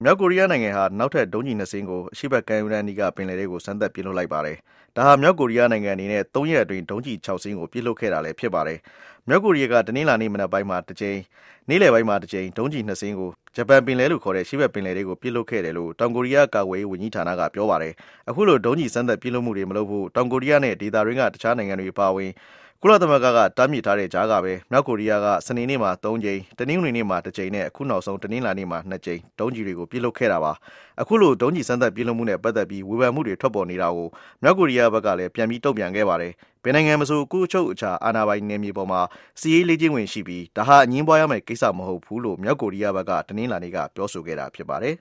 မြောက်ကိုရီးယားနိုင်ငံဟာနောက်ထပ်ဒုံးကျည်2စင်းကိုအရှေ့ဘက်ကမ်းရိုးတန်းအနီးကပင်လယ်ထဲကိုစမ်းသပ်ပစ်လွှတ်လိုက်ပါတယ်။ဒါဟာမြောက်ကိုရီးယားနိုင်ငံအနေနဲ့3ရက်အတွင်းဒုံးကျည်6စင်းကိုပစ်လွှတ်ခဲ့တာလည်းဖြစ်ပါတယ်။မြောက်ကိုရီးယားကတနင်္လာနေ့မနက်ပိုင်းမှာတစ်ကြိမ်နေ့လယ်ပိုင်းမှာတစ်ကြိမ်ဒုံးကျည်2စင်းကိုဂျပန်ပင်လယ်လို့ခေါ်တဲ့ရှေ့ဘက်ပင်လယ်ထဲကိုပစ်လွှတ်ခဲ့တယ်လို့တောင်ကိုရီးယားကာကွယ်ရေးဝန်ကြီးဌာနကပြောပါတယ်။အခုလိုဒုံးကျည်စမ်းသပ်ပစ်လွှတ်မှုတွေမလုပ်ဖို့တောင်ကိုရီးယားနဲ့ဒေသတွင်းကတခြားနိုင်ငံတွေအပါအဝင်ကုလသမဂ္ဂကတားမြစ်ထားတဲ့ကြားကပဲမြောက်ကိုရီးယားကစနေနေ့မှာ3ကြိမ်တနင်္ဂနွေနေ့မှာ1ကြိမ်နဲ့အခုနောက်ဆုံးတနင်္လာနေ့မှာ2ကြိမ်ဒုံးကျည်တွေကိုပစ်လွှတ်ခဲ့တာပါ။အခုလိုဒုံးကျည်စမ်းသပ်ပစ်လွှတ်မှုနဲ့ပတ်သက်ပြီးဝေဖန်မှုတွေထွက်ပေါ်နေတာကိုမြောက်ကိုရီးယားဘက်ကလည်းပြန်ပြီးတုံ့ပြန်ခဲ့ပါတယ်။ဘယ်နိုင်ငံမဆိုအခုအချုပ်အခြာအာဏာပိုင်နယ်မြေပေါ်မှာစစ်ရေးလေ့ကျင့်ဝင်ရှိပြီးဒါဟာအငြင်းပွားရမယ့်ကိစ္စမဟုတ်ဘူးလို့မြောက်ကိုရီးယားဘက်ကတနင်္လာနေ့ကပြောဆိုခဲ့တာဖြစ်ပါတယ်